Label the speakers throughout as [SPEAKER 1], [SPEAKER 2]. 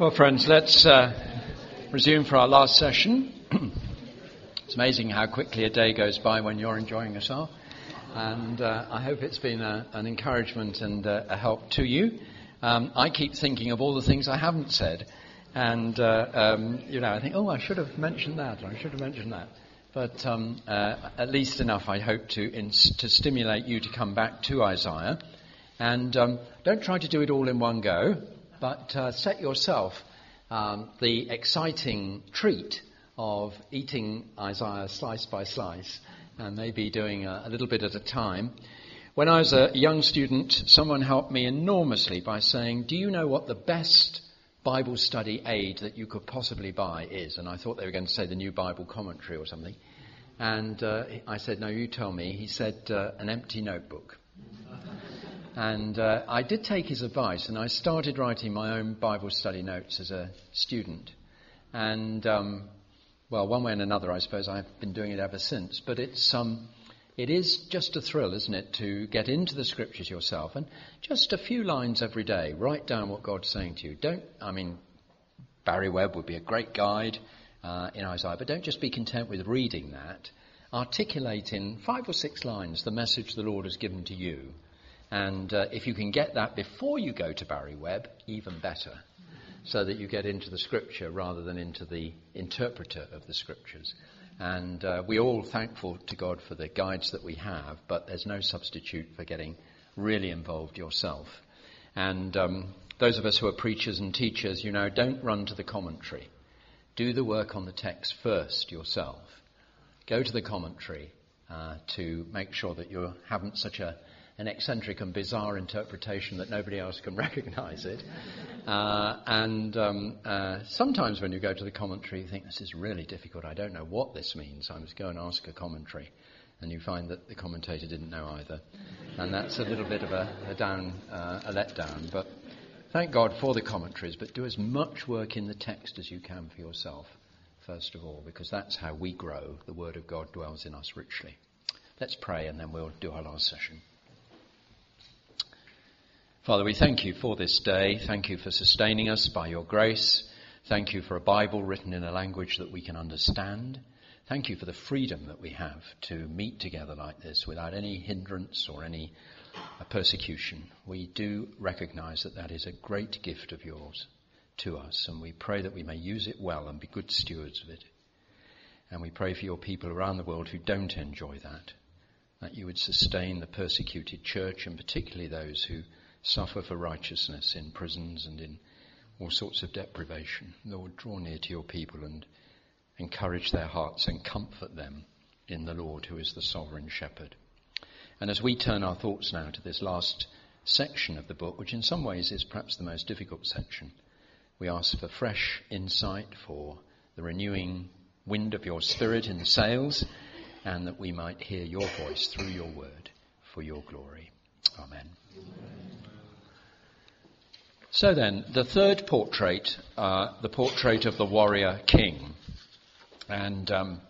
[SPEAKER 1] Well, friends, let's resume for our last session. It's amazing how quickly a day goes by when you're enjoying yourself. And I hope it's been an encouragement and a help to you. I keep thinking of all the things I haven't said. And, I think, I should have mentioned that, or I should have mentioned that. But at least enough, I hope, to stimulate you to come back to Isaiah. And don't try to do it all in one go, but set yourself the exciting treat of eating Isaiah slice by slice, and maybe doing a little bit at a time. When I was a young student, someone helped me enormously by saying, do you know what the best Bible study aid that you could possibly buy is? And I thought they were going to say the New Bible Commentary or something. And I said, no, you tell me. He said, an empty notebook. And I did take his advice, and I started writing my own Bible study notes as a student. And, one way and another, I suppose I've been doing it ever since. But it is just a thrill, isn't it, to get into the scriptures yourself. And just a few lines every day, write down what God's saying to you. Barry Webb would be a great guide in Isaiah, but don't just be content with reading that. Articulate in 5 or 6 lines the message the Lord has given to you. And if you can get that before you go to Barry Webb, even better, so that you get into the scripture rather than into the interpreter of the scriptures. And we're all thankful to God for the guides that we have, but there's no substitute for getting really involved yourself. And those of us who are preachers and teachers, don't run to the commentary. Do the work on the text first yourself. Go to the commentary to make sure that you haven't such an eccentric and bizarre interpretation that nobody else can recognize it. Sometimes when you go to the commentary, you think, this is really difficult. I don't know what this means. I must go and ask a commentary. And you find that the commentator didn't know either. And that's a little bit of a letdown. But thank God for the commentaries. But do as much work in the text as you can for yourself, first of all, because that's how we grow. The Word of God dwells in us richly. Let's pray, and then we'll do our last session. Father, we thank you for this day. Thank you for sustaining us by your grace. Thank you for a Bible written in a language that we can understand. Thank you for the freedom that we have to meet together like this without any hindrance or any persecution. We do recognize that is a great gift of yours to us, and we pray that we may use it well and be good stewards of it. And we pray for your people around the world who don't enjoy that you would sustain the persecuted church, and particularly those who suffer for righteousness in prisons and in all sorts of deprivation. Lord, draw near to your people and encourage their hearts and comfort them in the Lord, who is the sovereign shepherd. And as we turn our thoughts now to this last section of the book, which in some ways is perhaps the most difficult section, we ask for fresh insight, for the renewing wind of your Spirit in the sails, and that we might hear your voice through your word for your glory. Amen. So then, the third portrait, the portrait of the warrior king. And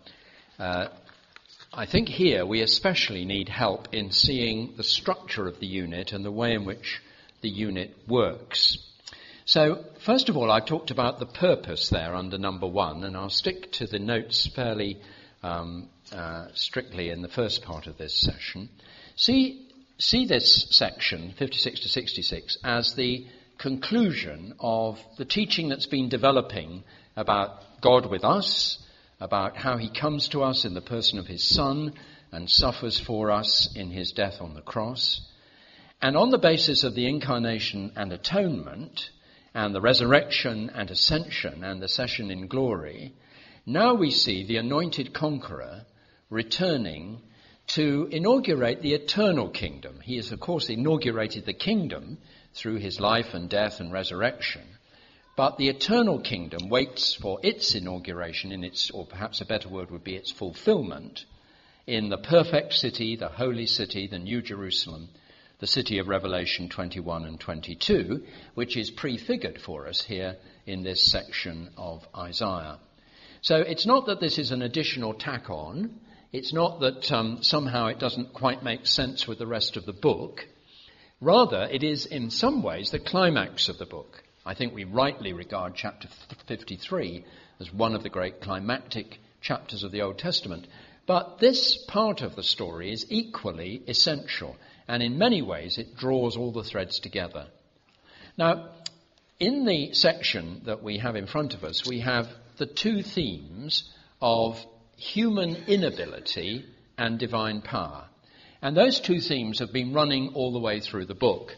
[SPEAKER 1] I think here we especially need help in seeing the structure of the unit and the way in which the unit works. So, first of all, I've talked about the purpose there under number 1, and I'll stick to the notes fairly strictly in the first part of this session. See this section, 56 to 66, as the conclusion of the teaching that's been developing about God with us, about how he comes to us in the person of his Son and suffers for us in his death on the cross. And on the basis of the incarnation and atonement and the resurrection and ascension and the session in glory, now we see the anointed conqueror returning to inaugurate the eternal kingdom. He has, of course, inaugurated the kingdom through his life and death and resurrection. But the eternal kingdom waits for its inauguration or perhaps a better word would be its fulfillment, in the perfect city, the holy city, the New Jerusalem, the city of Revelation 21 and 22, which is prefigured for us here in this section of Isaiah. So it's not that this is an additional tack on. It's not that somehow it doesn't quite make sense with the rest of the book. Rather, it is in some ways the climax of the book. I think we rightly regard chapter 53 as one of the great climactic chapters of the Old Testament. But this part of the story is equally essential, and in many ways it draws all the threads together. Now, in the section that we have in front of us, we have the two themes of human inability and divine power. And those two themes have been running all the way through the book.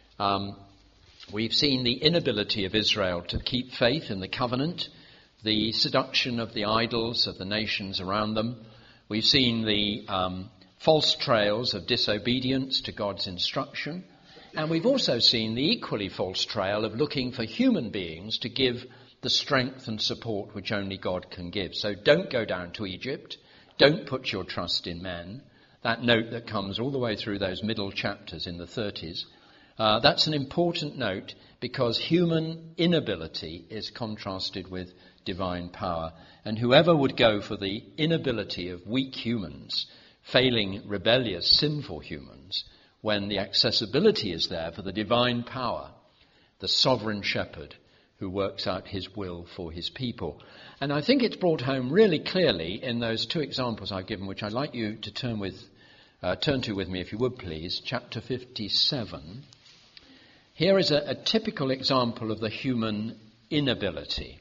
[SPEAKER 1] We've seen the inability of Israel to keep faith in the covenant, the seduction of the idols of the nations around them. We've seen the false trails of disobedience to God's instruction. And we've also seen the equally false trail of looking for human beings to give the strength and support which only God can give. So don't go down to Egypt. Don't put your trust in men. That note that comes all the way through those middle chapters in the 30s. That's an important note because human inability is contrasted with divine power. And whoever would go for the inability of weak humans, failing, rebellious, sinful humans, when the accessibility is there for the divine power, the sovereign shepherd who works out his will for his people. And I think it's brought home really clearly in those two examples I've given, which I'd like you to turn to with me, if you would please, chapter 57. Here is a typical example of the human inability.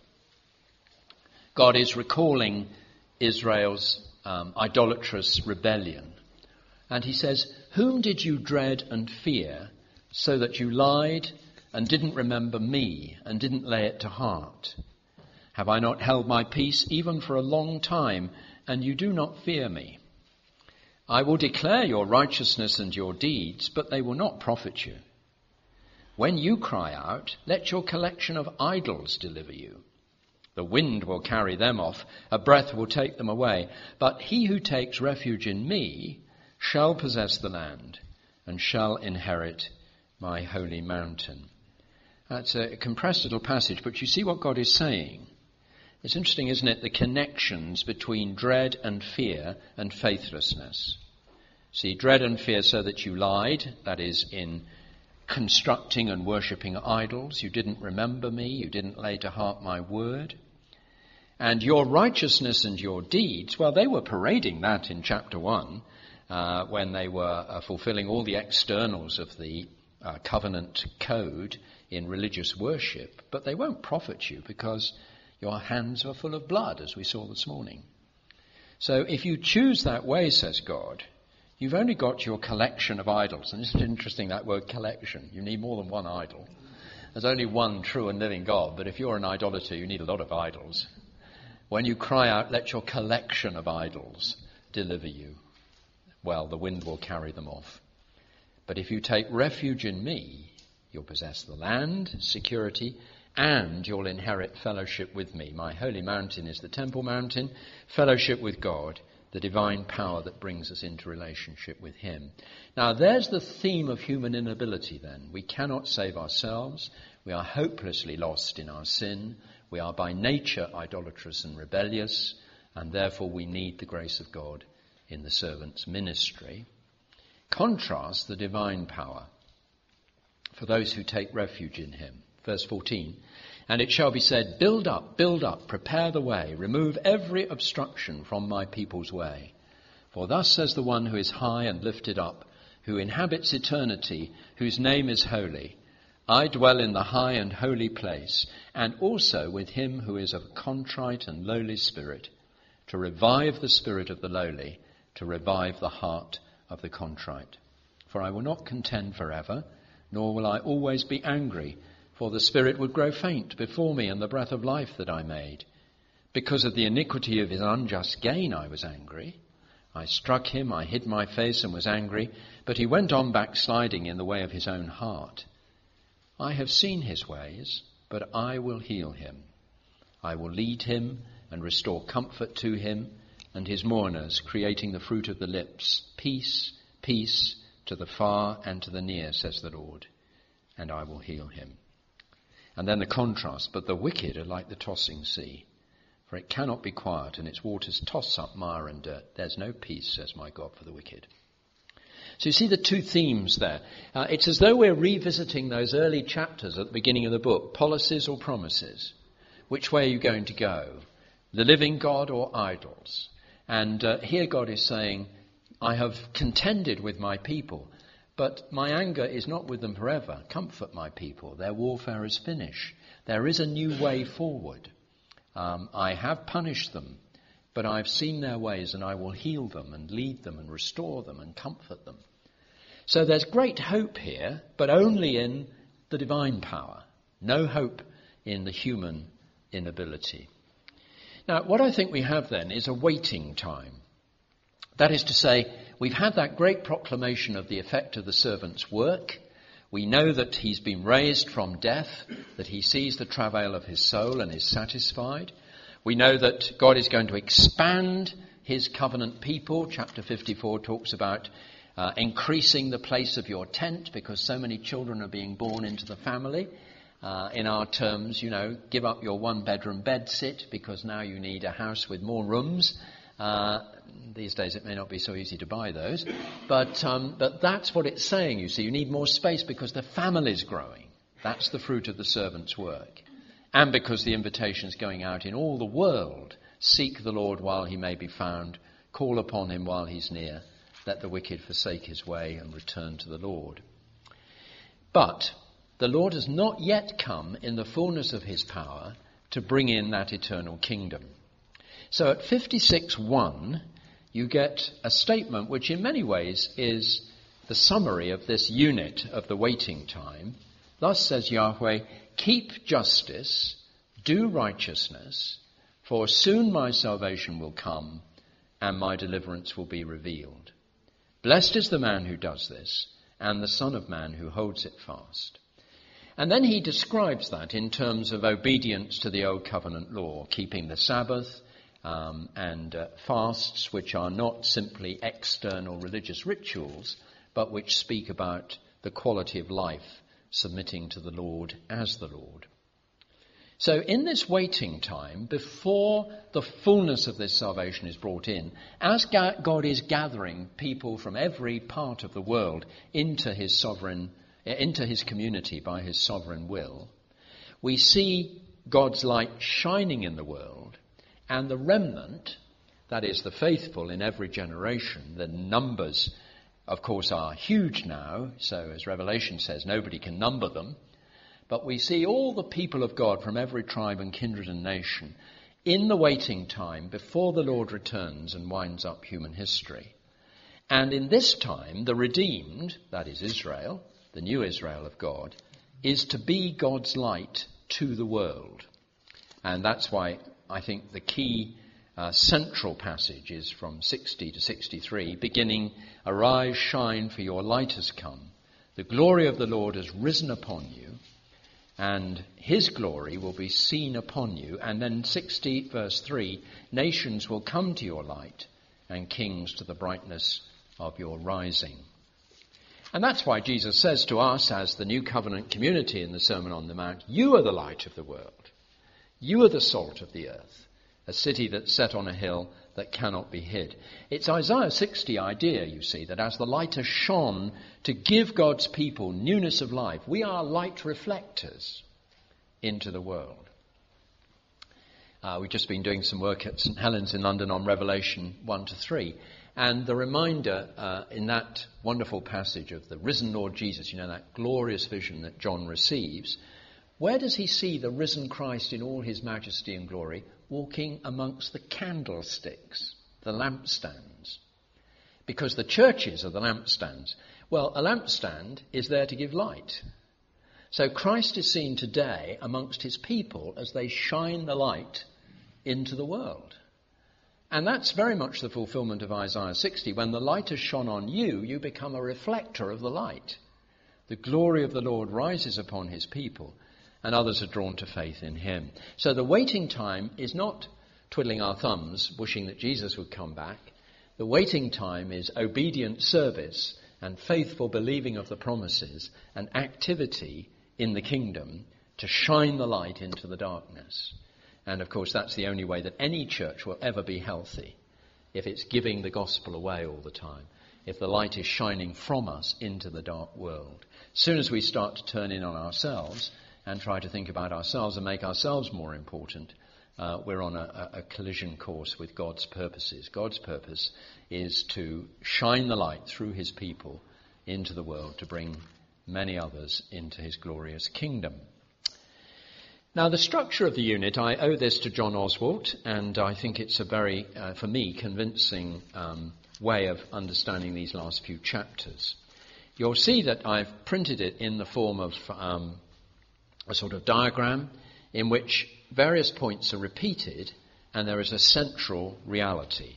[SPEAKER 1] God is recalling Israel's idolatrous rebellion. And he says, "Whom did you dread and fear, so that you lied and didn't remember me and didn't lay it to heart? Have I not held my peace even for a long time, and you do not fear me? I will declare your righteousness and your deeds, but they will not profit you. When you cry out, let your collection of idols deliver you. The wind will carry them off, a breath will take them away. But he who takes refuge in me shall possess the land and shall inherit my holy mountain." That's a compressed little passage, but you see what God is saying. It's interesting, isn't it, the connections between dread and fear and faithlessness. See, dread and fear so that you lied, that is in constructing and worshipping idols. You didn't remember me, you didn't lay to heart my word. And your righteousness and your deeds, well, they were parading that in chapter 1 when they were fulfilling all the externals of the covenant code in religious worship, but they won't profit you because your hands are full of blood, as we saw this morning. So if you choose that way, says God, you've only got your collection of idols. And isn't it interesting, that word collection? You need more than one idol. There's only one true and living God, but if you're an idolater, you need a lot of idols. When you cry out, let your collection of idols deliver you, well, the wind will carry them off. But if you take refuge in me, you'll possess the land, security, and you'll inherit fellowship with me. My holy mountain is the temple mountain, fellowship with God, the divine power that brings us into relationship with him. Now, there's the theme of human inability then. We cannot save ourselves. We are hopelessly lost in our sin. We are by nature idolatrous and rebellious, and therefore we need the grace of God in the servant's ministry. Contrast the divine power for those who take refuge in him. Verse 14, "And it shall be said, build up, prepare the way, remove every obstruction from my people's way. For thus says the one who is high and lifted up, who inhabits eternity, whose name is holy. I dwell in the high and holy place, and also with him who is of a contrite and lowly spirit, to revive the spirit of the lowly, to revive the heart of the contrite. For I will not contend forever, nor will I always be angry, for the spirit would grow faint before me and the breath of life that I made. Because of the iniquity of his unjust gain I was angry. I struck him, I hid my face and was angry, but he went on backsliding in the way of his own heart. I have seen his ways, but I will heal him. I will lead him and restore comfort to him and his mourners, creating the fruit of the lips. Peace, peace to the far and to the near, says the Lord, and I will heal him." And then the contrast, "But the wicked are like the tossing sea, for it cannot be quiet, and its waters toss up mire and dirt. There's no peace, says my God, for the wicked." So you see the two themes there. It's as though we're revisiting those early chapters at the beginning of the book, policies or promises. Which way are you going to go? The living God or idols? And here God is saying, I have contended with my people, but my anger is not with them forever. Comfort my people. Their warfare is finished. There is a new way forward. I have punished them, but I've seen their ways, and I will heal them and lead them and restore them and comfort them. So there's great hope here, but only in the divine power. No hope in the human inability. Now, what I think we have then is a waiting time. That is to say, we've had that great proclamation of the effect of the servant's work. We know that he's been raised from death, that he sees the travail of his soul and is satisfied. We know that God is going to expand his covenant people. Chapter 54 talks about increasing the place of your tent because so many children are being born into the family. In our terms, give up your one-bedroom bed sit because now you need a house with more rooms. These days it may not be so easy to buy those. But that's what it's saying, you see. You need more space because the family's growing. That's the fruit of the servant's work. And because the invitation's going out in all the world. Seek the Lord while he may be found. Call upon him while he's near. Let the wicked forsake his way and return to the Lord. But the Lord has not yet come in the fullness of his power to bring in that eternal kingdom. So at 56:1, you get a statement which in many ways is the summary of this unit of the waiting time. Thus says Yahweh, keep justice, do righteousness, for soon my salvation will come and my deliverance will be revealed. Blessed is the man who does this and the Son of Man who holds it fast. And then he describes that in terms of obedience to the Old Covenant law, keeping the Sabbath, and fasts which are not simply external religious rituals, but which speak about the quality of life, submitting to the Lord as the Lord. So in this waiting time, before the fullness of this salvation is brought in, as God is gathering people from every part of the world into his community by his sovereign will, we see God's light shining in the world. And the remnant, that is the faithful in every generation, the numbers, of course, are huge now. So as Revelation says, nobody can number them. But we see all the people of God from every tribe and kindred and nation in the waiting time before the Lord returns and winds up human history. And in this time, the redeemed, that is Israel, the new Israel of God, is to be God's light to the world. And that's why I think the key central passage is from 60 to 63, beginning, arise, shine, for your light has come. The glory of the Lord has risen upon you, and his glory will be seen upon you. And then 60, verse 3, nations will come to your light, and kings to the brightness of your rising. And that's why Jesus says to us as the new covenant community in the Sermon on the Mount, you are the light of the world. You are the salt of the earth, a city that's set on a hill that cannot be hid. It's Isaiah 60 idea, you see, that as the light has shone to give God's people newness of life, we are light reflectors into the world. We've just been doing some work at St. Helens in London on Revelation 1 to 3. And the reminder in that wonderful passage of the risen Lord Jesus, that glorious vision that John receives, where does he see the risen Christ in all his majesty and glory walking amongst the candlesticks, the lampstands? Because the churches are the lampstands. Well, a lampstand is there to give light. So Christ is seen today amongst his people as they shine the light into the world. And that's very much the fulfillment of Isaiah 60. When the light has shone on you, you become a reflector of the light. The glory of the Lord rises upon his people, and others are drawn to faith in him. So the waiting time is not twiddling our thumbs, wishing that Jesus would come back. The waiting time is obedient service and faithful believing of the promises and activity in the kingdom to shine the light into the darkness. And of course that's the only way that any church will ever be healthy, if it's giving the gospel away all the time if the light is shining from us into the dark world. As soon as we start to turn in on ourselves and try to think about ourselves and make ourselves more important, we're on a collision course with God's purposes. God's purpose is to shine the light through his people into the world to bring many others into his glorious kingdom. Now, the structure of the unit, I owe this to John Oswalt, and I think it's a very, for me, convincing way of understanding these last few chapters. You'll see that I've printed it in the form of a sort of diagram in which various points are repeated and there is a central reality.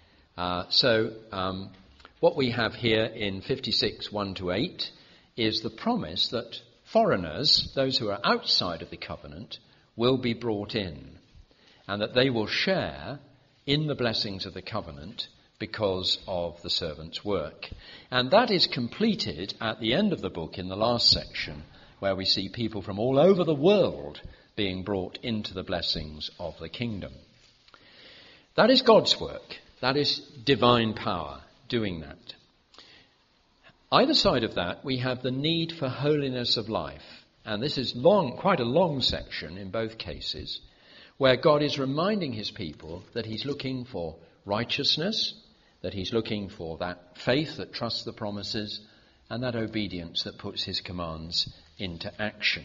[SPEAKER 1] What we have here in 56, 1-8, is the promise that foreigners, those who are outside of the covenant, will be brought in, and that they will share in the blessings of the covenant because of the servant's work. And that is completed at the end of the book in the last section, where we see people from all over the world being brought into the blessings of the kingdom. That is God's work. That is divine power doing that. Either side of that, we have the need for holiness of life. And this is quite a long section in both cases, where God is reminding his people that he's looking for righteousness, that he's looking for that faith that trusts the promises, and that obedience that puts his commands into action.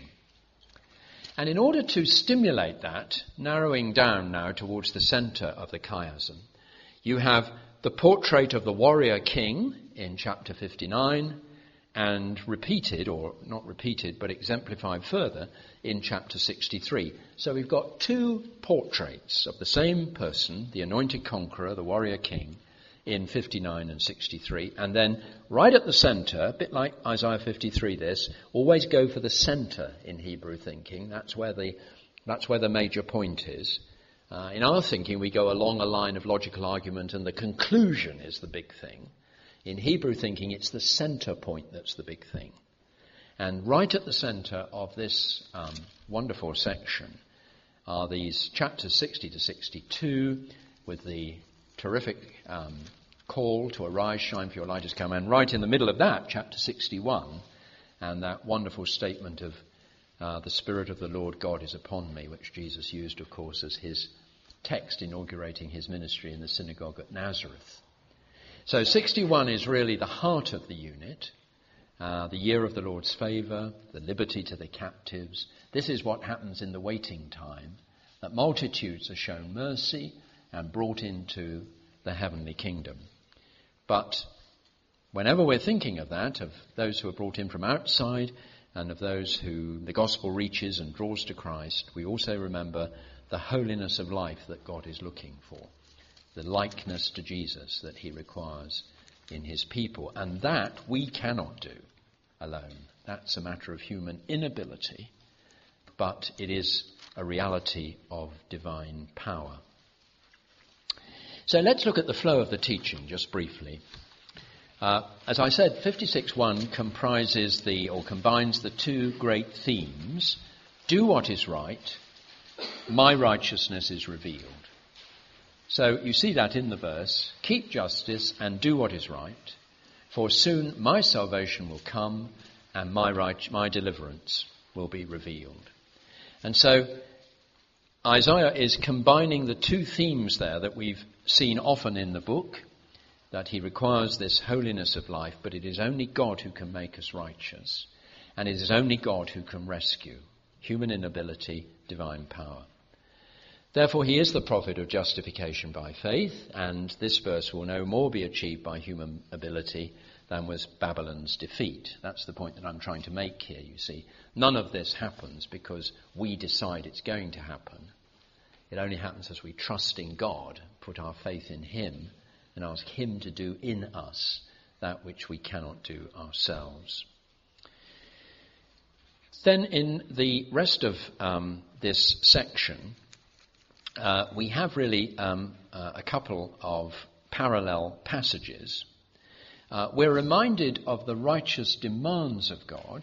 [SPEAKER 1] And in order to stimulate that, narrowing down now towards the centre of the chiasm, you have the portrait of the warrior king in chapter 59, and repeated, or not repeated, but exemplified further in chapter 63. So we've got two portraits of the same person, the anointed conqueror, the warrior king, in 59 and 63. And then right at the centre, a bit like Isaiah 53 always go for the centre in Hebrew thinking. That's where the major point is. In our thinking, we go along a line of logical argument and the conclusion is the big thing. In Hebrew thinking, it's the centre point that's the big thing. And right at the centre of this wonderful section are these chapters 60 to 62 with the terrific call to arise, shine, for your light has come. And right in the middle of that, chapter 61, and that wonderful statement of the Spirit of the Lord God is upon me, which Jesus used, of course, as his text inaugurating his ministry in the synagogue at Nazareth. So 61 is really the heart of the unit, the year of the Lord's favour, the liberty to the captives. This is what happens in the waiting time, that multitudes are shown mercy and brought into the heavenly kingdom. But whenever we're thinking of that, of those who are brought in from outside and of those who the gospel reaches and draws to Christ, we also remember the holiness of life that God is looking for, the likeness to Jesus that he requires in his people. And that we cannot do alone. That's a matter of human inability, but it is a reality of divine power. So let's look at the flow of the teaching just briefly. As I said, 56.1 combines the two great themes. Do what is right, my righteousness is revealed. So you see that in the verse, keep justice and do what is right, for soon my salvation will come and my deliverance will be revealed. And so Isaiah is combining the two themes there that we've seen often in the book, that he requires this holiness of life, but it is only God who can make us righteous, and it is only God who can rescue. Human inability, divine power. Therefore, he is the prophet of justification by faith, and this verse will no more be achieved by human ability than was Babylon's defeat. That's the point that I'm trying to make here, you see. None of this happens because we decide it's going to happen. It only happens as we trust in God, put our faith in him, and ask him to do in us that which we cannot do ourselves. Then in the rest of this section, we have really a couple of parallel passages. We're reminded of the righteous demands of God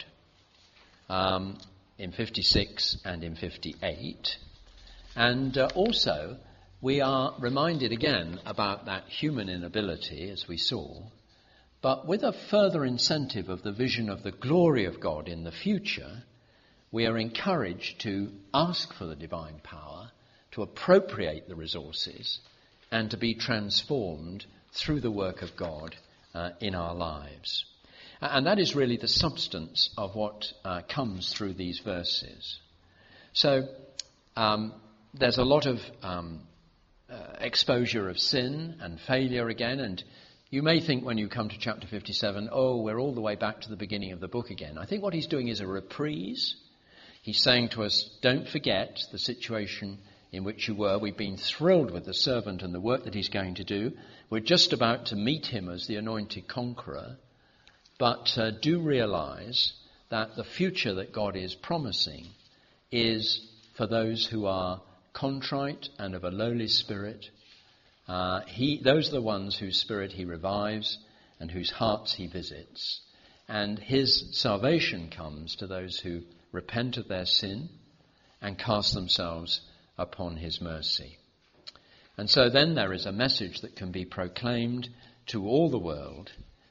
[SPEAKER 1] in 56 and in 58. And also we are reminded again about that human inability, as we saw, But with a further incentive of the vision of the glory of God in the future, we are encouraged to ask for the divine power, to appropriate the resources, and to be transformed through the work of God in our lives. And that is really the substance of what comes through these verses. So there's a lot of exposure of sin and failure again, and you may think when you come to chapter 57, oh, we're all the way back to the beginning of the book again. I think what he's doing is a reprise. He's saying to us, don't forget the situation in which you were. We've been thrilled with the servant and the work that he's going to do. We're just about to meet him as the anointed conqueror. But do realize that the future that God is promising is for those who are contrite and of a lowly spirit. Those are the ones whose spirit he revives and whose hearts he visits. And his salvation comes to those who repent of their sin and cast themselves upon his mercy. And so then there is a message that can be proclaimed to all the world,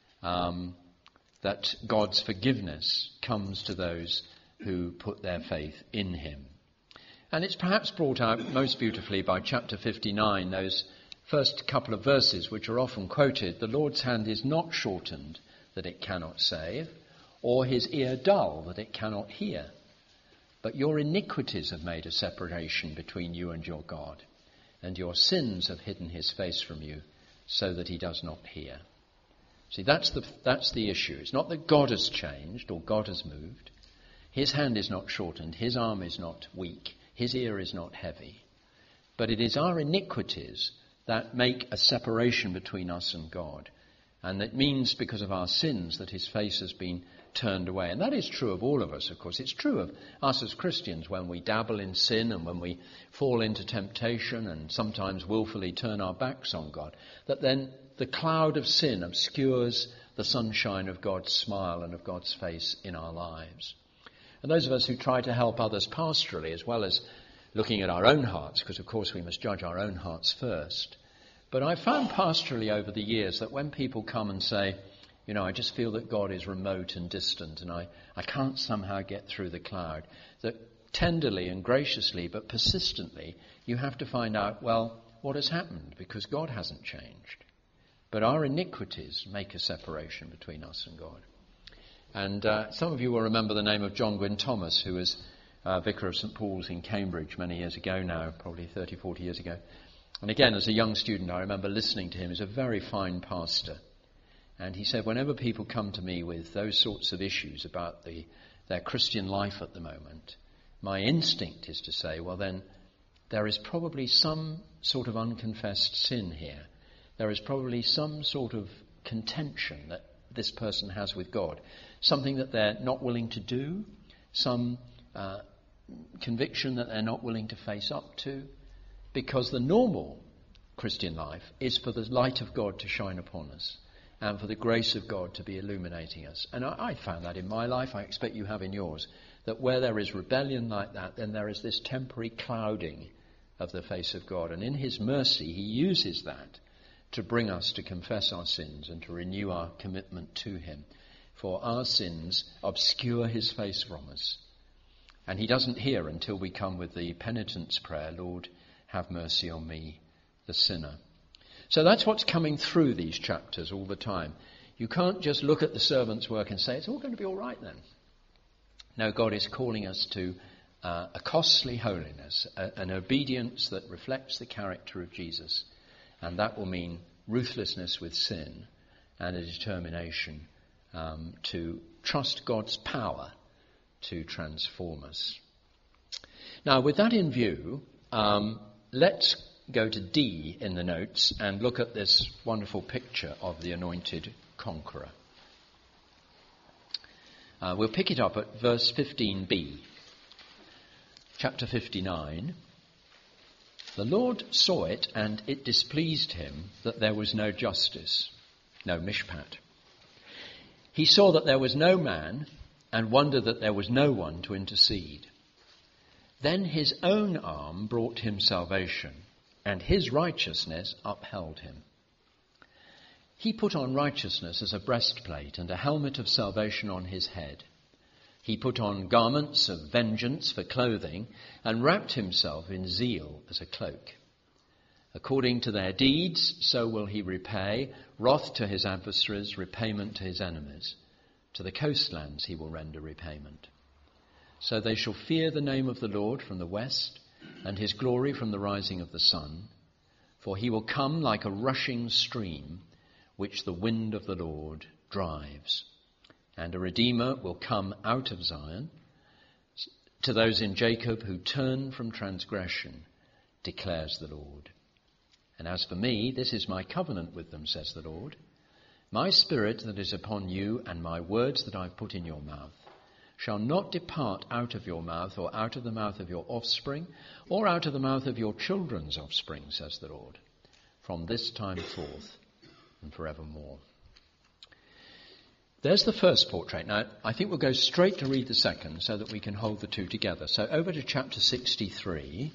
[SPEAKER 1] that God's forgiveness comes to those who put their faith in him. And it's perhaps brought out most beautifully by chapter 59, those first couple of verses which are often quoted. The Lord's hand is not shortened that it cannot save, or his ear dull that it cannot hear. But your iniquities have made a separation between you and your God, and your sins have hidden his face from you so that he does not hear. See, that's the issue. It's not that God has changed or God has moved. His hand is not shortened. His arm is not weak. His ear is not heavy. But it is our iniquities that make a separation between us and God. And it means because of our sins that his face has been turned away. And that is true of all of us, of course. It's true of us as Christians when we dabble in sin and when we fall into temptation and sometimes willfully turn our backs on God, that then the cloud of sin obscures the sunshine of God's smile and of God's face in our lives. And those of us who try to help others pastorally, as well as looking at our own hearts, because of course we must judge our own hearts first. But I've found pastorally over the years that when people come and say, you know, I just feel that God is remote and distant and I can't somehow get through the cloud, that tenderly and graciously but persistently you have to find out, well, what has happened? Because God hasn't changed. But our iniquities make a separation between us and God. And some of you will remember the name of John Gwynne Thomas, who was vicar of St. Paul's in Cambridge many years ago now, probably 30, 40 years ago. And again, as a young student, I remember listening to him. He's a very fine pastor. And he said, whenever people come to me with those sorts of issues about their Christian life at the moment, my instinct is to say, well then, there is probably some sort of unconfessed sin here. There is probably some sort of contention that this person has with God. Something that they're not willing to do, some conviction that they're not willing to face up to, because the normal Christian life is for the light of God to shine upon us and for the grace of God to be illuminating us. And I found that in my life, I expect you have in yours, that where there is rebellion like that, then there is this temporary clouding of the face of God. And in his mercy, he uses that to bring us to confess our sins and to renew our commitment to him. For our sins obscure his face from us. And he doesn't hear until we come with the penitence prayer, Lord, have mercy on me, the sinner. So that's what's coming through these chapters all the time. You can't just look at the servant's work and say, it's all going to be all right then. No, God is calling us to a costly holiness, an obedience that reflects the character of Jesus. And that will mean ruthlessness with sin and a determination to trust God's power to transform us. Now, with that in view, let's go to D in the notes and look at this wonderful picture of the anointed conqueror. We'll pick it up at verse 15b, chapter 59. The Lord saw it, and it displeased him that there was no justice, no mishpat. He saw that there was no man, and wondered that there was no one to intercede. Then his own arm brought him salvation, and his righteousness upheld him. He put on righteousness as a breastplate and a helmet of salvation on his head. He put on garments of vengeance for clothing and wrapped himself in zeal as a cloak. According to their deeds, so will he repay, wrath to his adversaries, repayment to his enemies. To the coastlands he will render repayment. So they shall fear the name of the Lord from the west, and his glory from the rising of the sun. For he will come like a rushing stream, which the wind of the Lord drives. And a Redeemer will come out of Zion, to those in Jacob who turn from transgression, declares the Lord. And as for me, this is my covenant with them, says the Lord. My spirit that is upon you and my words that I've put in your mouth shall not depart out of your mouth or out of the mouth of your offspring or out of the mouth of your children's offspring, says the Lord, from this time forth and forevermore. There's the first portrait. Now, I think we'll go straight to read the second so that we can hold the two together. So over to chapter 63.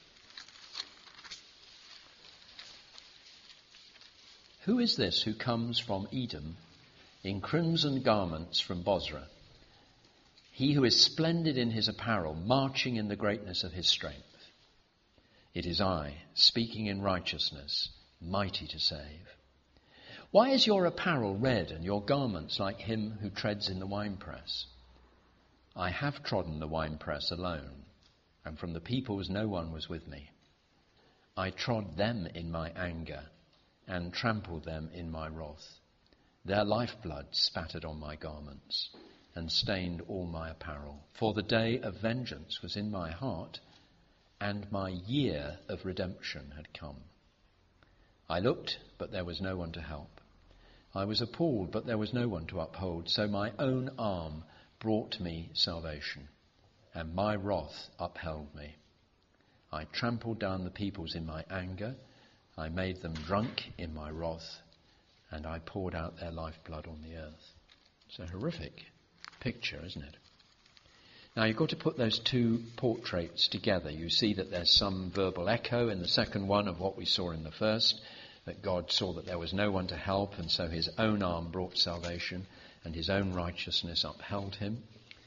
[SPEAKER 1] Who is this who comes from Edom in crimson garments from Bozrah? He who is splendid in his apparel, marching in the greatness of his strength. It is I, speaking in righteousness, mighty to save. Why is your apparel red and your garments like him who treads in the winepress? I have trodden the winepress alone, and from the peoples no one was with me. I trod them in my anger and trampled them in my wrath. Their lifeblood spattered on my garments and stained all my apparel. For the day of vengeance was in my heart, and my year of redemption had come. I looked, but there was no one to help. I was appalled, but there was no one to uphold. So my own arm brought me salvation, and my wrath upheld me. I trampled down the peoples in my anger. I made them drunk in my wrath, and I poured out their lifeblood on the earth. It's a horrific picture, isn't it? Now, you've got to put those two portraits together. You see that there's some verbal echo in the second one of what we saw in the first, that God saw that there was no one to help, and so his own arm brought salvation, and his own righteousness upheld him.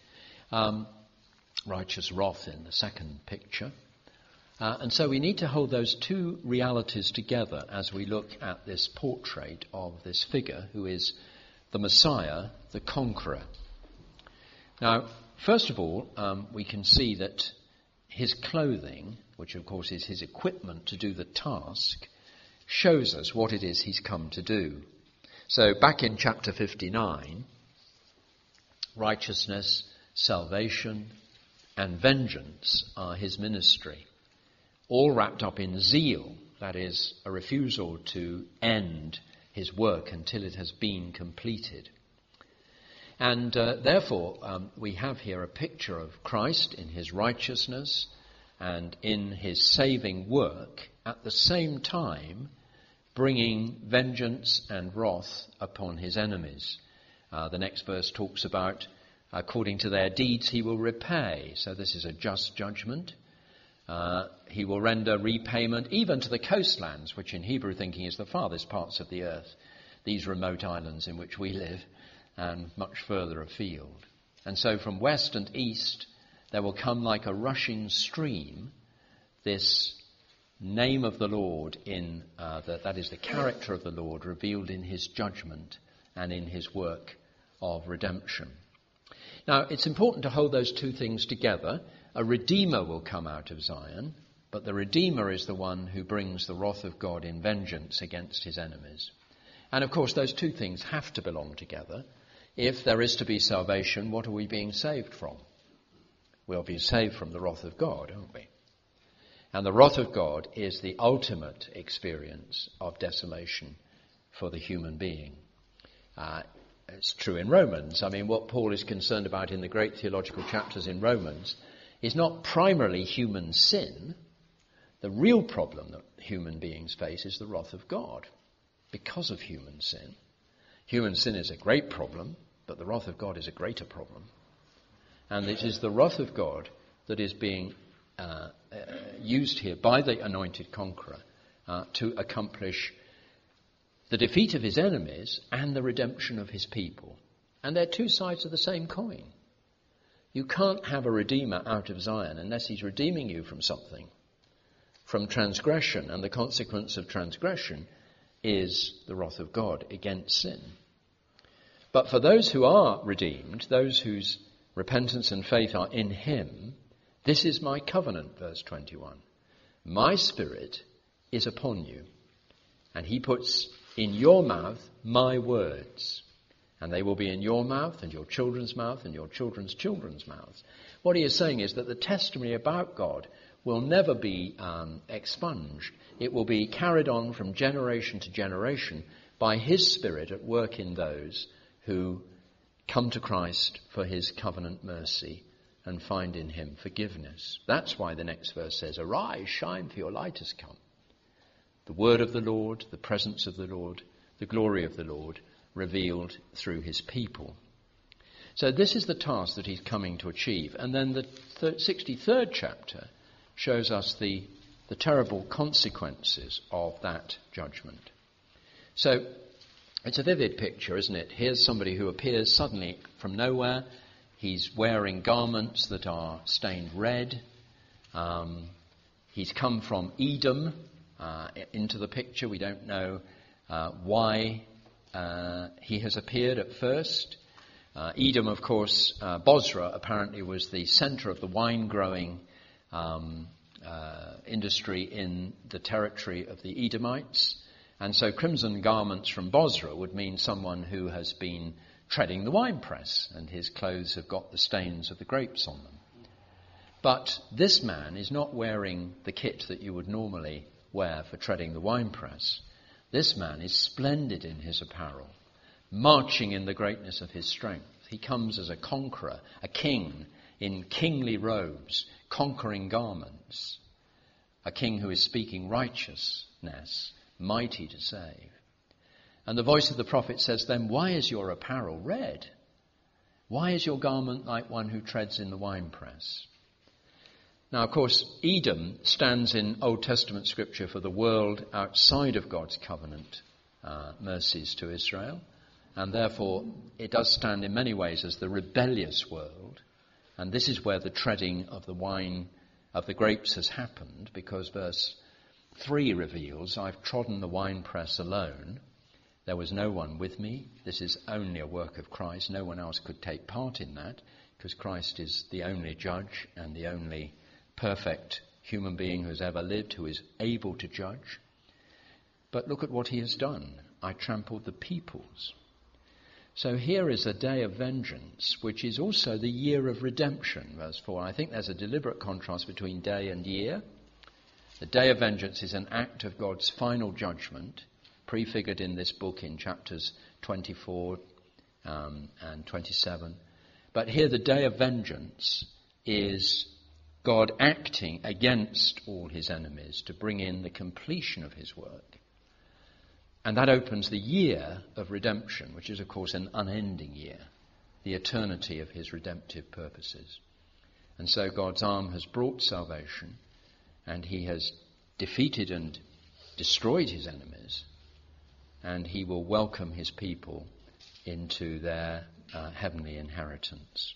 [SPEAKER 1] Righteous wrath in the second picture. And so we need to hold those two realities together as we look at this portrait of this figure who is the Messiah, the conqueror. Now, first of all, we can see that his clothing, which of course is his equipment to do the task, shows us what it is he's come to do. So back in chapter 59, righteousness, salvation, and vengeance are his ministry, all wrapped up in zeal, that is, a refusal to end his work until it has been completed. And therefore, we have here a picture of Christ in his righteousness and in his saving work, at the same time bringing vengeance and wrath upon his enemies. The next verse talks about, according to their deeds he will repay. So this is a just judgment. He will render repayment even to the coastlands, which in Hebrew thinking is the farthest parts of the earth, these remote islands in which we live, and much further afield. And so from west and east there will come like a rushing stream this name of the Lord, that is the character of the Lord revealed in his judgment and in his work of redemption. Now, it's important to hold those two things together. A Redeemer will come out of Zion, but the Redeemer is the one who brings the wrath of God in vengeance against his enemies. And of course, those two things have to belong together. If there is to be salvation, what are we being saved from? We'll be saved from the wrath of God, aren't we? And the wrath of God is the ultimate experience of desolation for the human being. It's true in Romans. I mean, what Paul is concerned about in the great theological chapters in Romans is not primarily human sin. The real problem that human beings face is the wrath of God because of human sin. Human sin is a great problem, but the wrath of God is a greater problem. And it is the wrath of God that is being used here by the anointed conqueror to accomplish the defeat of his enemies and the redemption of his people. And they're two sides of the same coin. You can't have a redeemer out of Zion unless he's redeeming you from something, from transgression, and the consequence of transgression is the wrath of God against sin. But for those who are redeemed, those whose repentance and faith are in him, this is my covenant, verse 21. My spirit is upon you, and he puts in your mouth my words, and they will be in your mouth and your children's mouth and your children's children's mouths. What he is saying is that the testimony about God will never be expunged. It will be carried on from generation to generation by his Spirit at work in those who come to Christ for his covenant mercy and find in him forgiveness. That's why the next verse says, "Arise, shine, for your light has come." The word of the Lord, the presence of the Lord, the glory of the Lord revealed through his people. So this is the task that he's coming to achieve. And then the 63rd chapter shows us the terrible consequences of that judgment. So it's a vivid picture, isn't it? Here's somebody who appears suddenly from nowhere. He's wearing garments that are stained red. He's come from Edom into the picture. We don't know why he has appeared at first. Edom, of course, Bozrah apparently was the center of the wine growing industry in the territory of the Edomites. And so crimson garments from Bozrah would mean someone who has been treading the winepress, and his clothes have got the stains of the grapes on them. But this man is not wearing the kit that you would normally wear for treading the winepress. This man is splendid in his apparel, marching in the greatness of his strength. He comes as a conqueror, a king in kingly robes, conquering garments, a king who is speaking righteousness, mighty to save. And the voice of the prophet says, "Then why is your apparel red? Why is your garment like one who treads in the winepress?" Now, of course, Edom stands in Old Testament scripture for the world outside of God's covenant mercies to Israel. And therefore, it does stand in many ways as the rebellious world. And this is where the treading of the wine, of the grapes has happened, because verse 3 reveals, "I've trodden the winepress alone. There was no one with me." This is only a work of Christ. No one else could take part in that, because Christ is the only judge and the only perfect human being who has ever lived, who is able to judge. But look at what he has done. "I trampled the peoples." So here is a day of vengeance, which is also the year of redemption, verse 4. I think there's a deliberate contrast between day and year. The day of vengeance is an act of God's final judgment, prefigured in this book in chapters 24 and 27. But here the day of vengeance is God acting against all his enemies to bring in the completion of his work. And that opens the year of redemption, which is, of course, an unending year, the eternity of his redemptive purposes. And so God's arm has brought salvation, and he has defeated and destroyed his enemies, and he will welcome his people into their heavenly inheritance.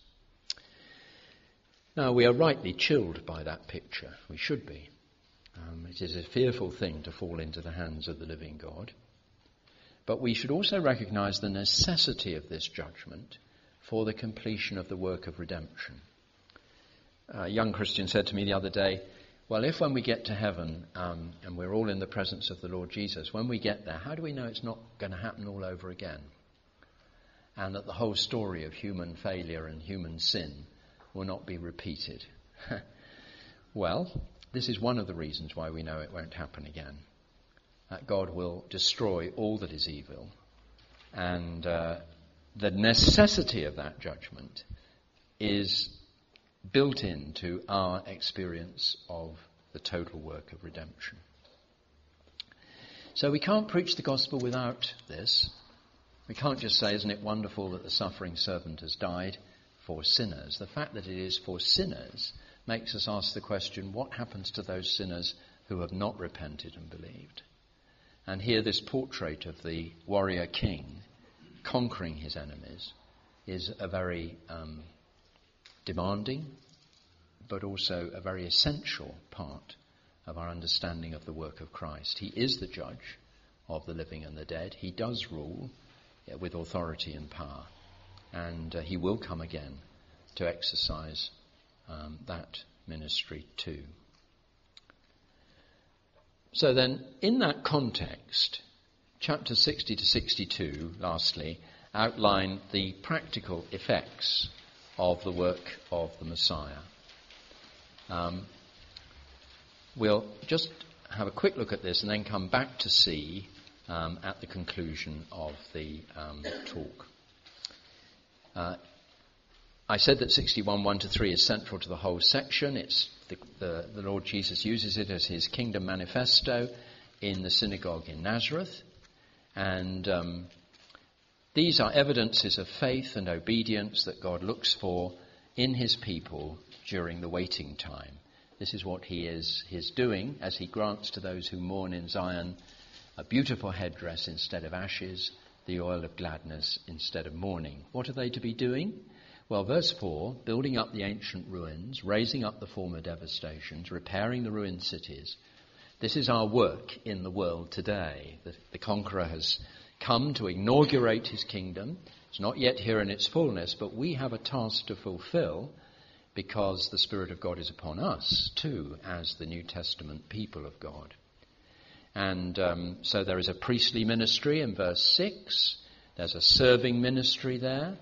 [SPEAKER 1] Now, we are rightly chilled by that picture. We should be. It is a fearful thing to fall into the hands of the living God. But we should also recognize the necessity of this judgment for the completion of the work of redemption. A young Christian said to me the other day, "Well, if when we get to heaven and we're all in the presence of the Lord Jesus, when we get there, how do we know it's not going to happen all over again? And that the whole story of human failure and human sin will not be repeated?" Well, this is one of the reasons why we know it won't happen again. That God will destroy all that is evil. And the necessity of that judgment is built into our experience of the total work of redemption. So we can't preach the gospel without this. We can't just say, "Isn't it wonderful that the suffering servant has died for sinners?" The fact that it is for sinners makes us ask the question, what happens to those sinners who have not repented and believed? And here this portrait of the warrior king conquering his enemies is a very demanding but also a very essential part of our understanding of the work of Christ. He is the judge of the living and the dead. He does rule with authority and power, and he will come again to exercise that ministry too. So then, in that context, chapter 60 to 62, lastly, outline the practical effects of the work of the Messiah. We'll just have a quick look at this and then come back to see at the conclusion of the talk. I said that 61:1-3 is central to the whole section. It's the Lord Jesus uses it as his kingdom manifesto in the synagogue in Nazareth. And these are evidences of faith and obedience that God looks for in his people during the waiting time. This is what he is doing as he grants to those who mourn in Zion a beautiful headdress instead of ashes, the oil of gladness instead of mourning. What are they to be doing? Well, verse 4, building up the ancient ruins, raising up the former devastations, repairing the ruined cities. This is our work in the world today. The conqueror has come to inaugurate his kingdom. It's not yet here in its fullness, but we have a task to fulfill because the Spirit of God is upon us too, as the New Testament people of God. And so there is a priestly ministry in verse 6. There's a serving ministry there.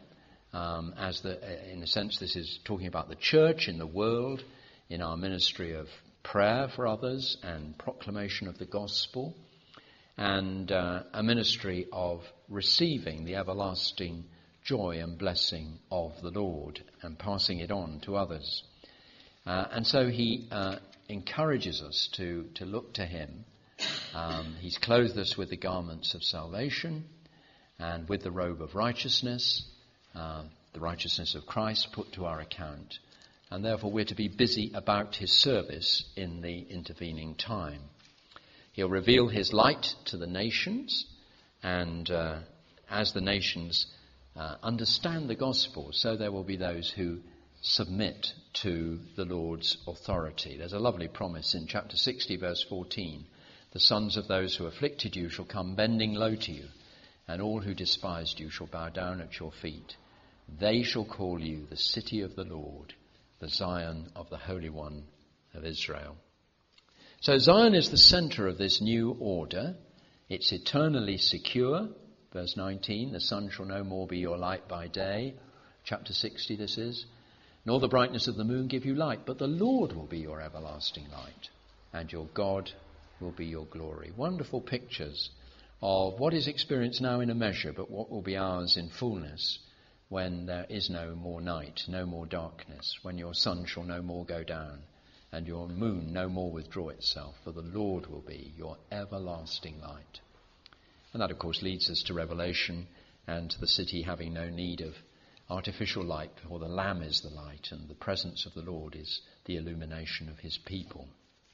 [SPEAKER 1] In a sense, this is talking about the church in the world, in our ministry of prayer for others and proclamation of the gospel, and a ministry of receiving the everlasting joy and blessing of the Lord and passing it on to others. And so he encourages us to look to him. He's clothed us with the garments of salvation and with the robe of righteousness, the righteousness of Christ put to our account. And therefore we're to be busy about his service in the intervening time. He'll reveal his light to the nations, and as the nations understand the gospel, so there will be those who submit to the Lord's authority. There's a lovely promise in chapter 60, verse 14. The sons of those who afflicted you shall come bending low to you, and all who despised you shall bow down at your feet. They shall call you the city of the Lord, the Zion of the Holy One of Israel. So Zion is the center of this new order. It's eternally secure. Verse 19, the sun shall no more be your light by day. Chapter 60 this is. Nor the brightness of the moon give you light, but the Lord will be your everlasting light, and your God will be your glory. Wonderful pictures of what is experienced now in a measure, but what will be ours in fullness when there is no more night, no more darkness, when your sun shall no more go down, and your moon no more withdraw itself, for the Lord will be your everlasting light. And that, of course, leads us to Revelation and to the city having no need of artificial light, for the Lamb is the light, and the presence of the Lord is the illumination of his people.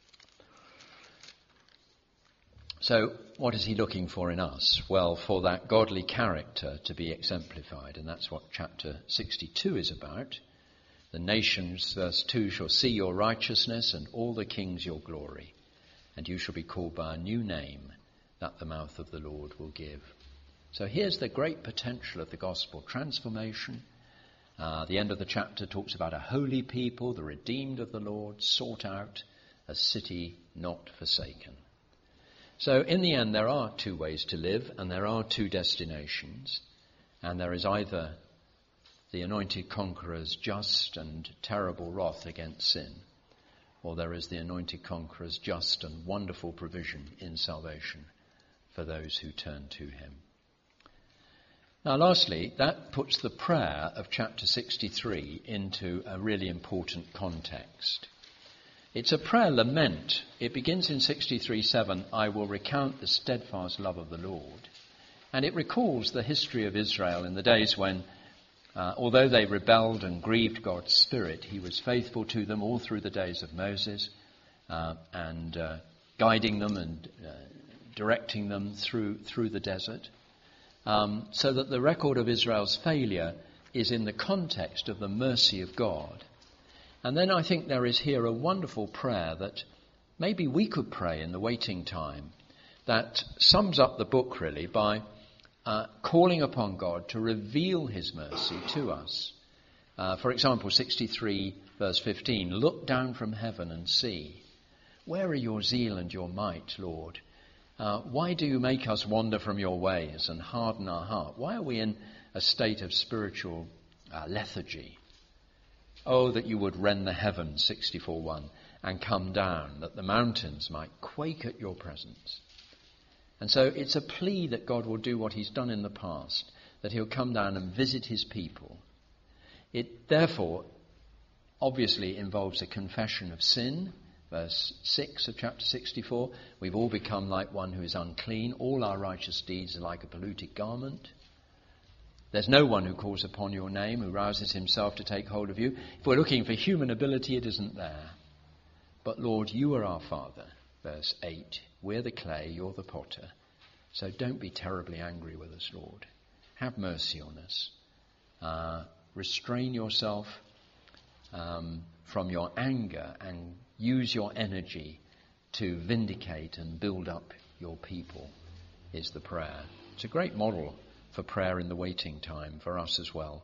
[SPEAKER 1] So what is he looking for in us? Well, for that godly character to be exemplified, and that's what chapter 62 is about. The nations, verse 2, shall see your righteousness, and all the kings your glory, and you shall be called by a new name that the mouth of the Lord will give. So here's the great potential of the gospel transformation. The end of the chapter talks about a holy people, the redeemed of the Lord, sought out, a city not forsaken. So in the end, there are two ways to live, and there are two destinations. And there is either the anointed conqueror's just and terrible wrath against sin, or there is the anointed conqueror's just and wonderful provision in salvation for those who turn to him. Now, lastly, that puts the prayer of chapter 63 into a really important context. It's a prayer lament. It begins in 63:7, I will recount the steadfast love of the Lord. And it recalls the history of Israel in the days when, although they rebelled and grieved God's Spirit, he was faithful to them all through the days of Moses, and guiding them and directing them through the desert, so that the record of Israel's failure is in the context of the mercy of God. And then I think there is here a wonderful prayer that maybe we could pray in the waiting time that sums up the book really by calling upon God to reveal his mercy to us. For example, 63 verse 15, look down from heaven and see. Where are your zeal and your might, Lord? Why do you make us wander from your ways and harden our heart? Why are we in a state of spiritual lethargy? Oh, that you would rend the heavens, 64:1, and come down, that the mountains might quake at your presence. And so it's a plea that God will do what he's done in the past, that he'll come down and visit his people. It therefore obviously involves a confession of sin. Verse 6 of chapter 64, we've all become like one who is unclean. All our righteous deeds are like a polluted garment. There's no one who calls upon your name, who rouses himself to take hold of you. If we're looking for human ability, it isn't there. But Lord, you are our Father. Verse 8, we're the clay, you're the potter. So don't be terribly angry with us, Lord. Have mercy on us. Restrain yourself from your anger and use your energy to vindicate and build up your people, is the prayer. It's a great model for prayer in the waiting time for us as well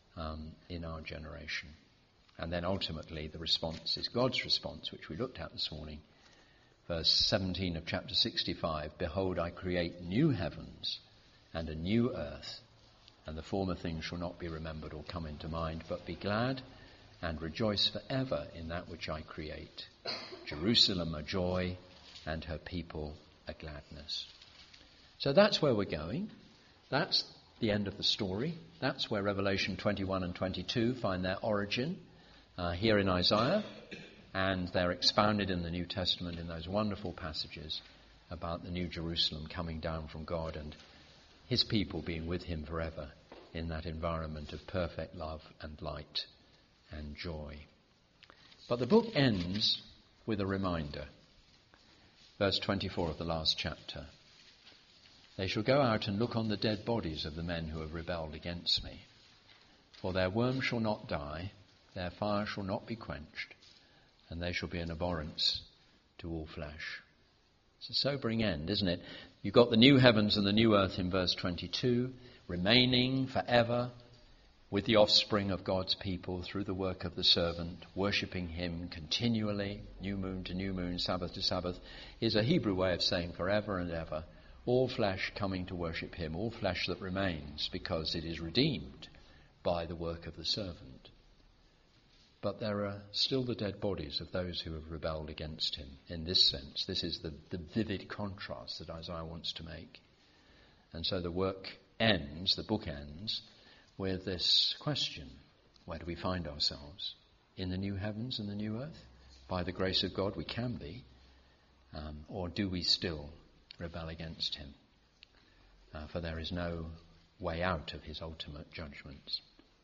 [SPEAKER 1] in our generation. And then ultimately the response is God's response, which we looked at this morning. Verse 17 of chapter 65, behold, I create new heavens and a new earth, and the former things shall not be remembered or come into mind, but be glad and rejoice forever in that which I create. Jerusalem a joy and her people a gladness. So that's where we're going. That's the end of the story. That's where Revelation 21 and 22 find their origin here in Isaiah, and they're expounded in the New Testament in those wonderful passages about the New Jerusalem coming down from God and his people being with him forever in that environment of perfect love and light and joy. But the book ends with a reminder. Verse 24 of the last chapter. They shall go out and look on the dead bodies of the men who have rebelled against me. For their worm shall not die, their fire shall not be quenched, and they shall be an abhorrence to all flesh. It's a sobering end, isn't it? You've got the new heavens and the new earth in verse 22, remaining forever with the offspring of God's people through the work of the servant, worshipping him continually, new moon to new moon, Sabbath to Sabbath, is a Hebrew way of saying forever and ever. All flesh coming to worship him, all flesh that remains, because it is redeemed by the work of the servant. But there are still the dead bodies of those who have rebelled against him. In this sense, this is the vivid contrast that Isaiah wants to make. And so the work ends, the book ends, with this question: where do we find ourselves? In the new heavens and the new earth? By the grace of God we can be. Or do we still rebel against him? For there is no way out of his ultimate judgments.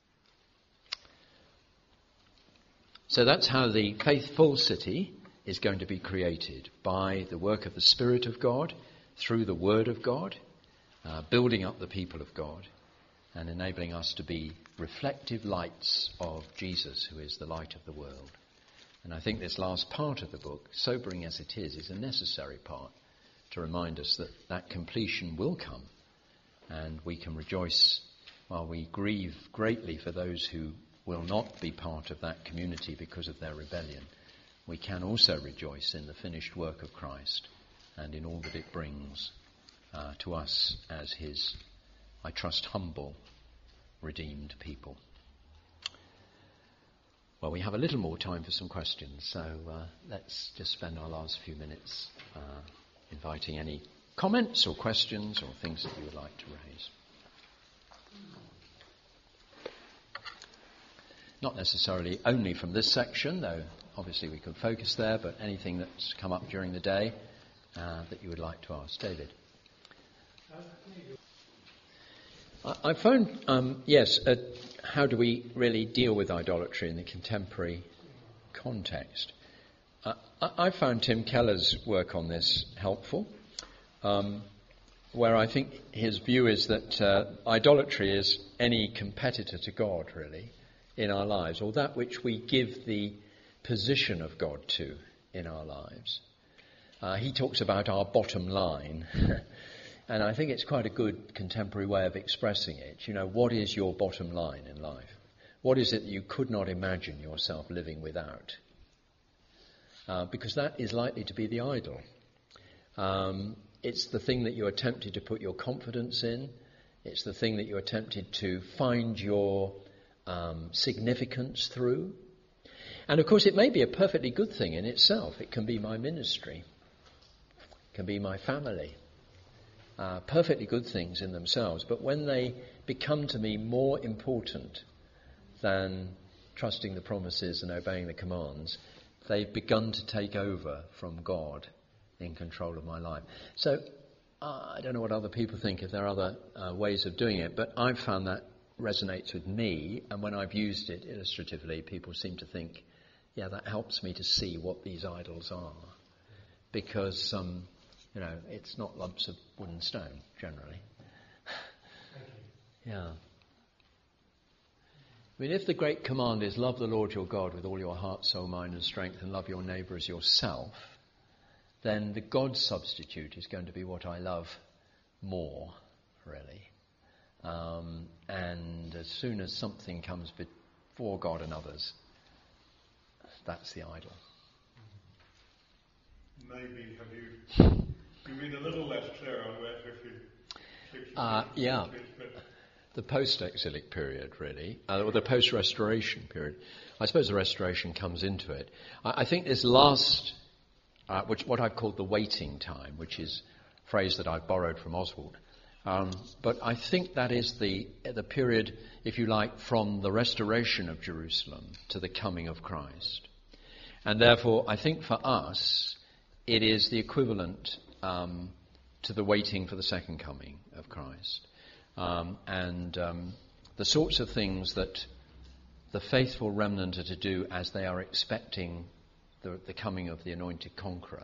[SPEAKER 1] So that's how the faithful city is going to be created, by the work of the Spirit of God, through the Word of God, building up the people of God, and enabling us to be reflective lights of Jesus, who is the light of the world. And I think this last part of the book, sobering as it is a necessary part to remind us that that completion will come, and we can rejoice while we grieve greatly for those who will not be part of that community because of their rebellion. We can also rejoice in the finished work of Christ and in all that it brings to us as his, I trust, humble, redeemed people. Well, we have a little more time for some questions, so let's just spend our last few minutes inviting any comments or questions or things that you would like to raise. Not necessarily only from this section, though obviously we could focus there, but anything that's come up during the day that you would like to ask. David? I found, how do we really deal with idolatry in the contemporary context? I found Tim Keller's work on this helpful. where I think his view is that idolatry is any competitor to God, really, in our lives, or that which we give the position of God to in our lives. He talks about our bottom line, and I think it's quite a good contemporary way of expressing it. You know, what is your bottom line in life? What is it that you could not imagine yourself living without? Because that is likely to be the idol. It's the thing that you're tempted to put your confidence in. It's the thing that you're tempted to find your significance through. And of course, it may be a perfectly good thing in itself. It can be my ministry. It can be my family. Perfectly good things in themselves. But when they become to me more important than trusting the promises and obeying the commands, they've begun to take over from God in control of my life. So I don't know what other people think, if there are other ways of doing it, but I've found that resonates with me, and when I've used it illustratively, people seem to think, yeah, that helps me to see what these idols are. Because, it's not lumps of wood and stone, generally. Yeah. I mean, if the great command is love the Lord your God with all your heart, soul, mind and strength, and love your neighbour as yourself, then the God substitute is going to be what I love more, really. And as soon as something comes before God and others, that's the idol.
[SPEAKER 2] Maybe you've been a little less clear on where to
[SPEAKER 1] the post-exilic period, really, or the post-restoration period. I suppose the restoration comes into it. I think this last, what I've called the waiting time, which is a phrase that I've borrowed from Oswald, but I think that is the period, if you like, from the restoration of Jerusalem to the coming of Christ. And therefore, I think for us, it is the equivalent to the waiting for the second coming of Christ. And the sorts of things that the faithful remnant are to do as they are expecting the coming of the anointed conqueror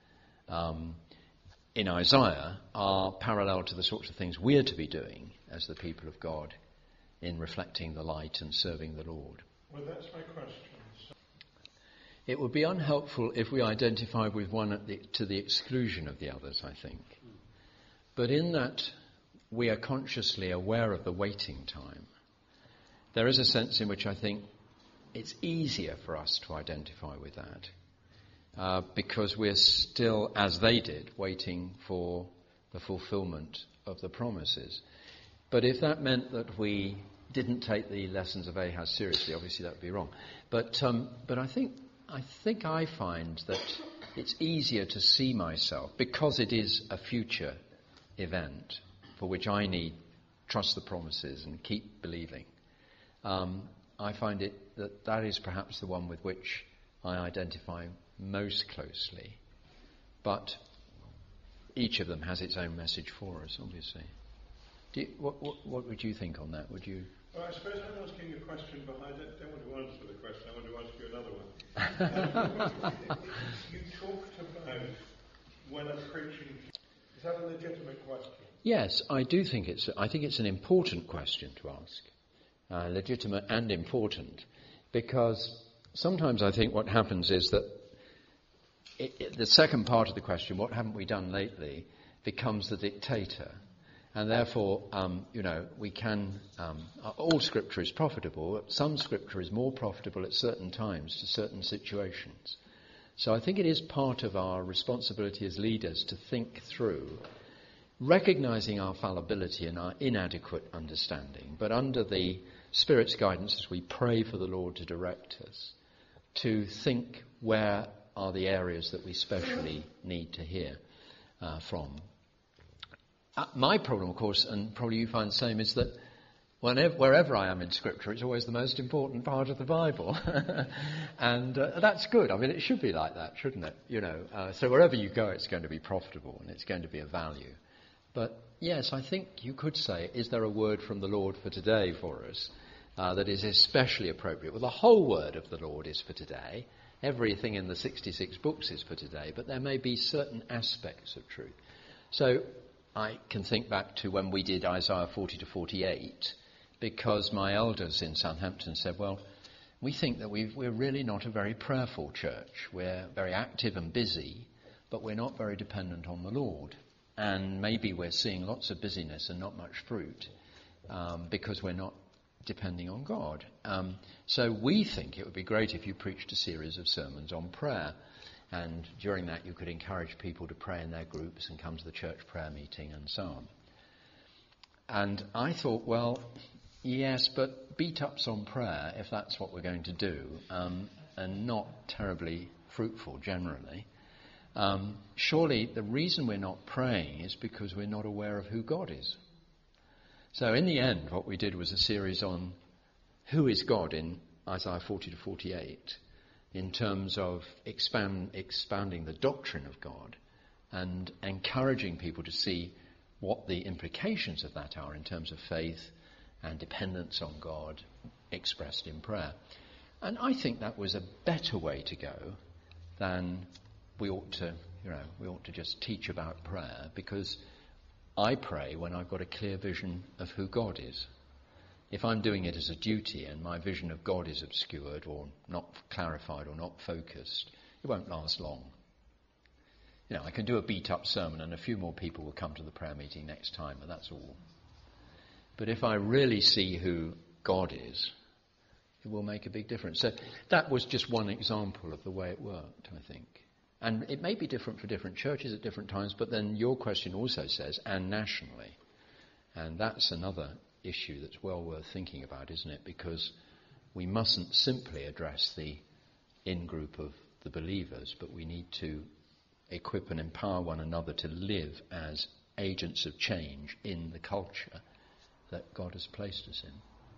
[SPEAKER 1] in Isaiah are parallel to the sorts of things we're to be doing as the people of God in reflecting the light and serving the Lord.
[SPEAKER 2] Well, that's my question.
[SPEAKER 1] It would be unhelpful if we identified with one to the exclusion of the others, I think. But in that we are consciously aware of the waiting time, there is a sense in which I think it's easier for us to identify with that because we're still, as they did, waiting for the fulfillment of the promises. But if that meant that we didn't take the lessons of Ahaz seriously, obviously that would be wrong. But I think I find that it's easier to see myself, because it is a future event for which I need trust the promises and keep believing. I find it that is perhaps the one with which I identify most closely. But each of them has its own message for us, obviously. What would you think on that? Would you?
[SPEAKER 2] Well, I suppose I'm asking a question, but I don't want to answer the question. I want to ask you another one. You talked about when I'm preaching. Is that a legitimate question?
[SPEAKER 1] Yes, I do think I think it's an important question to ask, legitimate and important, because sometimes I think what happens is that the second part of the question, what haven't we done lately, becomes the dictator. And therefore, we can, all scripture is profitable. Some scripture is more profitable at certain times to certain situations. So I think it is part of our responsibility as leaders to think through, recognizing our fallibility and our inadequate understanding, but under the Spirit's guidance as we pray for the Lord to direct us, to think where are the areas that we specially need to hear from. My problem, of course, and probably you find the same, is that wherever I am in Scripture, it's always the most important part of the Bible. And that's good. I mean, it should be like that, shouldn't it? So wherever you go, it's going to be profitable and it's going to be of value. But yes, I think you could say, is there a word from the Lord for today for us that is especially appropriate? Well, the whole word of the Lord is for today. Everything in the 66 books is for today. But there may be certain aspects of truth So I can think back to when we did Isaiah 40 to 48, because my elders in Southampton said, well, we think that we're really not a very prayerful church. We're very active and busy, but we're not very dependent on the Lord. And maybe we're seeing lots of busyness and not much fruit because we're not depending on God. So we think it would be great if you preached a series of sermons on prayer. And during that you could encourage people to pray in their groups and come to the church prayer meeting and so on. And I thought, well, yes, but beat-ups on prayer, if that's what we're going to do, and not terribly fruitful generally. Surely the reason we're not praying is because we're not aware of who God is. So in the end, what we did was a series on who is God in Isaiah 40 to 48, in terms of expounding the doctrine of God and encouraging people to see what the implications of that are in terms of faith and dependence on God expressed in prayer. And I think that was a better way to go than we ought to just teach about prayer, because I pray when I've got a clear vision of who God is. If I'm doing it as a duty and my vision of God is obscured or not clarified or not focused, it won't last long. I can do a beat-up sermon and a few more people will come to the prayer meeting next time, but that's all. But if I really see who God is, it will make a big difference. So that was just one example of the way it worked, I think. And it may be different for different churches at different times, but then your question also says, and nationally. And that's another issue that's well worth thinking about, isn't it? Because we mustn't simply address the in-group of the believers, but we need to equip and empower one another to live as agents of change in the culture that God has placed us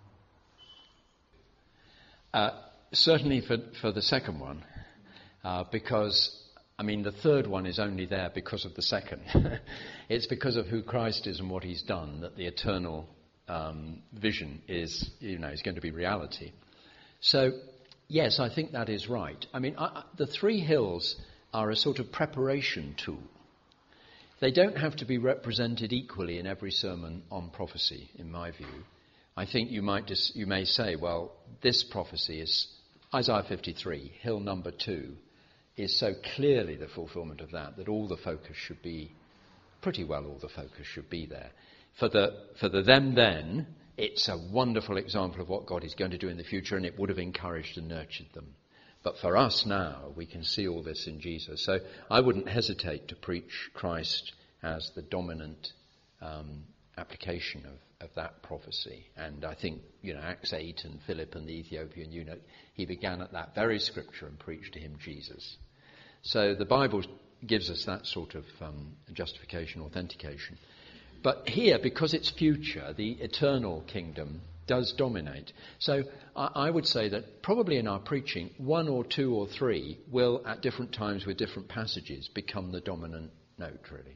[SPEAKER 1] in. Certainly for the second one, because the third one is only there because of the second. It's because of who Christ is and what he's done that the eternal vision is going to be reality. So, yes, I think that is right. The three hills are a sort of preparation tool. They don't have to be represented equally in every sermon on prophecy, in my view. I think you may say, well, this prophecy is Isaiah 53, hill number 2, is so clearly the fulfillment of that all the focus should be, pretty well all the focus should be there. For the them then, it's a wonderful example of what God is going to do in the future, and it would have encouraged and nurtured them. But for us now, we can see all this in Jesus. So I wouldn't hesitate to preach Christ as the dominant application of that prophecy. And I think, Acts 8 and Philip and the Ethiopian eunuch, he began at that very scripture and preached to him Jesus. So the Bible gives us that sort of justification, authentication. But here, because it's future, the eternal kingdom does dominate. So I would say that probably in our preaching, 1 or 2 or 3 will, at different times with different passages, become the dominant note, really.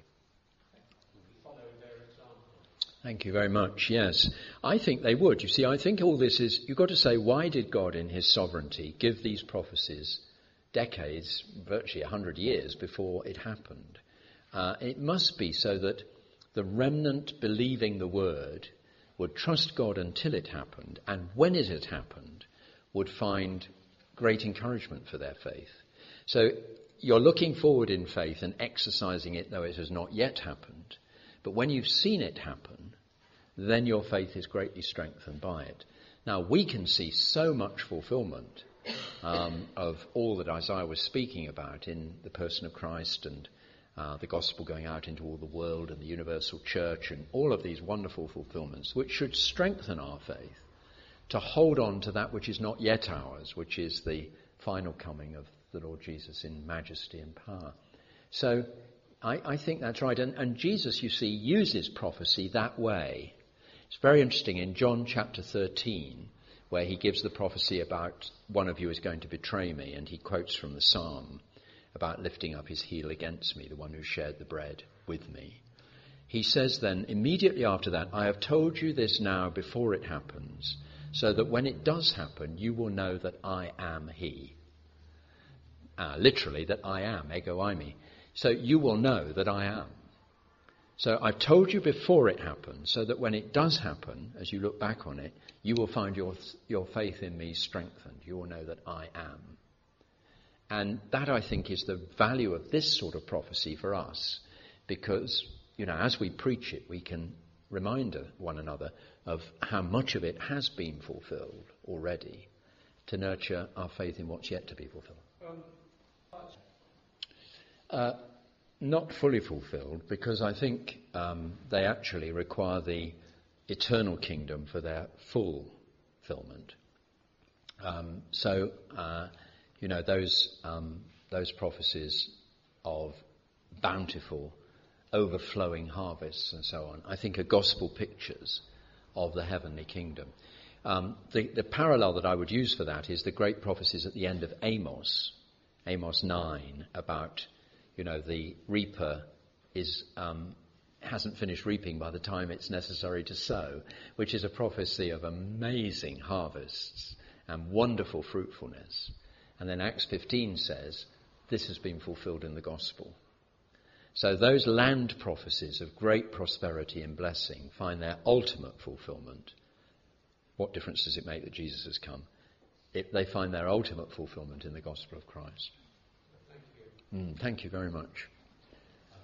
[SPEAKER 1] Thank you very much, yes. I think they would. You see, I think all this is, you've got to say, why did God in his sovereignty give these prophecies decades, virtually 100 years before it happened? It must be so that the remnant believing the word would trust God until it happened, and when it had happened, would find great encouragement for their faith. So you're looking forward in faith and exercising it though it has not yet happened. But when you've seen it happen, then your faith is greatly strengthened by it. Now, we can see so much fulfillment of all that Isaiah was speaking about in the person of Christ and the gospel going out into all the world and the universal church and all of these wonderful fulfillments, which should strengthen our faith to hold on to that which is not yet ours, which is the final coming of the Lord Jesus in majesty and power. So I think that's right. And Jesus, you see, uses prophecy that way. It's very interesting in John chapter 13, where he gives the prophecy about one of you is going to betray me, and he quotes from the psalm about lifting up his heel against me, the one who shared the bread with me. He says then, immediately after that, I have told you this now before it happens, so that when it does happen, you will know that I am he. Literally, that I am, ego eimi. So you will know that I am. So I've told you before it happens, so that when it does happen, as you look back on it, you will find your faith in me strengthened. You will know that I am. And that, I think, is the value of this sort of prophecy for us, because, as we preach it, we can remind one another of how much of it has been fulfilled already, to nurture our faith in what's yet to be fulfilled. Not fully fulfilled, because I think they actually require the eternal kingdom for their full fulfillment. Those prophecies of bountiful, overflowing harvests and so on, I think are gospel pictures of the heavenly kingdom. The parallel that I would use for that is the great prophecies at the end of Amos 9, about, the reaper hasn't finished reaping by the time it's necessary to sow, which is a prophecy of amazing harvests and wonderful fruitfulness. And then Acts 15 says, this has been fulfilled in the gospel. So those land prophecies of great prosperity and blessing find their ultimate fulfillment. What difference does it make that Jesus has come? They find their ultimate fulfillment in the gospel of Christ. Thank you very much.